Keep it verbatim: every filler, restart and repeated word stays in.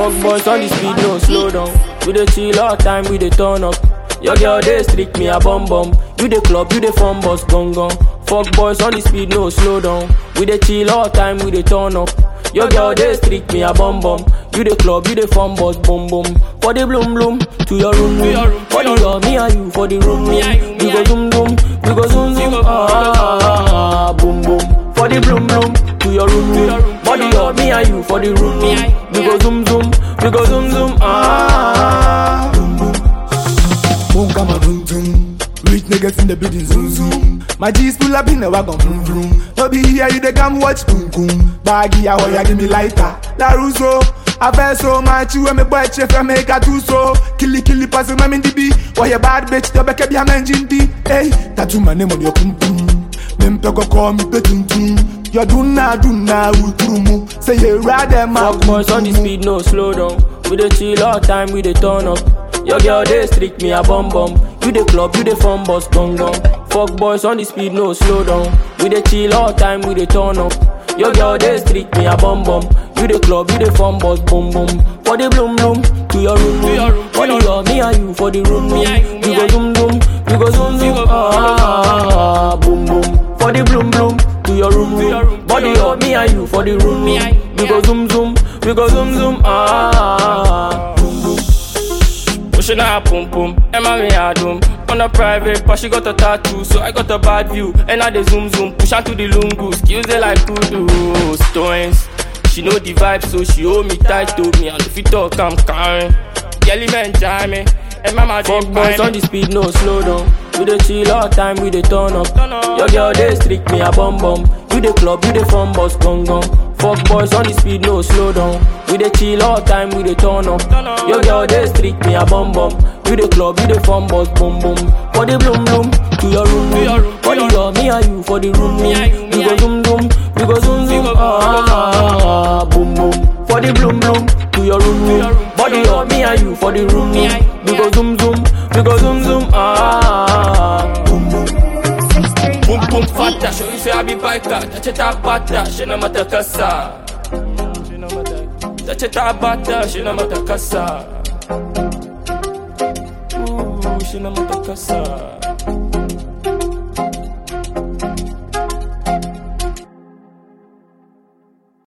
Fuck boys on the speed, no slow down. We dey chill all time, we dey turn up. Your girl dey streak me a bum bum. You dey club, you dey fun bus gong gong. Fuck boys on the speed, no slow down. We dey chill all time, we dey turn up. Your girl dey streak me a bum bum. You dey club, you dey fun bus boom boom. For the bloom bloom, to your room room. For the girl, me and you for the room room. We go zoom zoom, we go zoom zoom. Ah, boom boom. For the bloom bloom, to your room room. Body girl, me and you for the room room. We go zoom zoom, we go zoom zoom. Ah, boom boom. Boom, come on, boom, boom. Rich niggas in the building, zoom, zoom. My G's pull up in the wagon, vroom, vroom. No be here, you they come watch, boom, boom. Baggy, I want ya, give me lighter. La Russo, I feel so much, you and me boy, chef, I make a two so. Killy, killy, pass him, I'm in the B. Why you bad bitch, the back of your man, Jinty. Hey, tattoo my name on your pum pum. Them go call me petun tum. You do na, do na, ultrumu. Say you rather, my fuck boys on the speed, no slow down. We dey chill all time, we dey turn up. Your girl dey streak me a bum bum. You dey club, you dey fun bus gong gong. Fuck boys on the speed, no slow down. We dey chill all time, we dey turn up. Your girl dey streak me a bum bum. You dey club, you dey fun bus boom boom. For the bloom bloom, to your room room. For the girl, me and you for the room room. We go zoom zoom, we go zoom zoom. Ah, boom boom. For the bloom bloom, to your room room. Body girl, me and you for the room room. We go zoom zoom, we go zoom zoom. Ah, boom boom. Pushing her pum pum, Emma me a doom. On a private, but she got a tattoo, so I got a bad view. And now they zoom zoom, push her to the lungu. Skills they like kudu, stones. She know the vibe, so she hold me tight to me. And if you talk, I'm carrying. Yelly man jam me, and mama fuck boys on the speed, no slow down. We dey chill all time, we dey turn up. Your girl dey streak me a bum bum. You dey club, you dey fun bus gong gong. Fuck boys on the speed, no slow down. We dey chill all time, we dey turn up. Your girl dey streak me a bum bum. You dey club, you dey fun bus boom boom. For the bloom bloom, to your room room. For the girl, me and you for the room room. We go zoom zoom, we go zoom zoom. Ah, boom boom. For the bloom bloom, to your room room. Body girl, me and you for the room room. We go zoom zoom, we go zoom zoom. Ah, boom boom. Boom boom fata, show you say I be biker. Touch it up butter, she no matter kasa. Touch it up butter, she no matter kasa. Ooh, she no matter kasa.